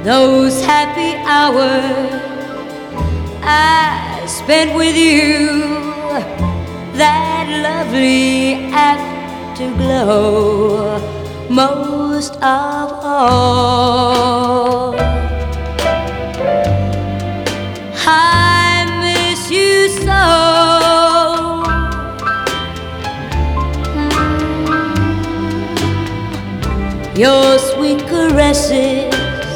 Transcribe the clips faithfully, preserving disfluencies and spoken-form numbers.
those happy hours I spent with you, that lovely afterglow most of all. I miss you so. Mm. Your sweet caresses,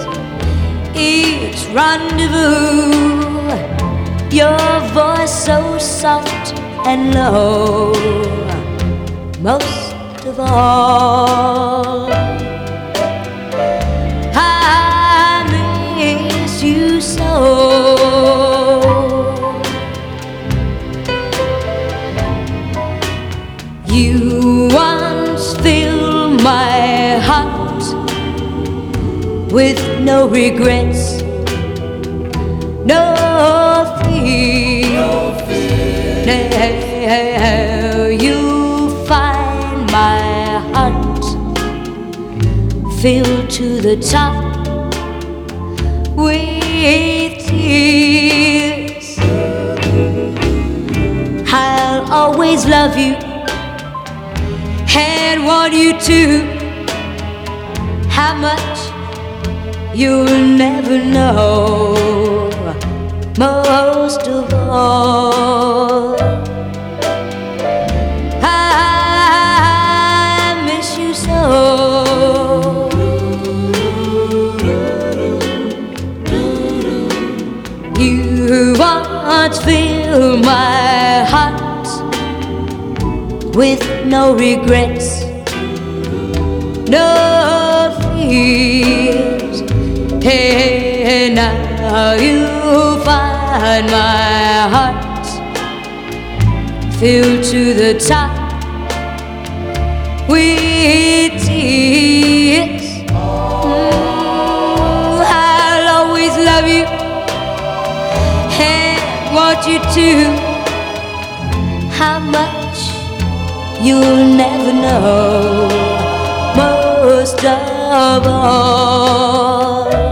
each rendezvous, your voice so soft and low most of all. I miss you so. You once filled my heart with no regrets, no fear. No fear. Now you find my heart filled to the top with tears. I'll always love you and want you to. How much you'll never know, most of all. I miss you so. You once filled my heart with no regrets, no fears. Hey, now you find my heart filled to the top with tears. Mm, I'll always love you and want you to. How much you'll never know, most of all.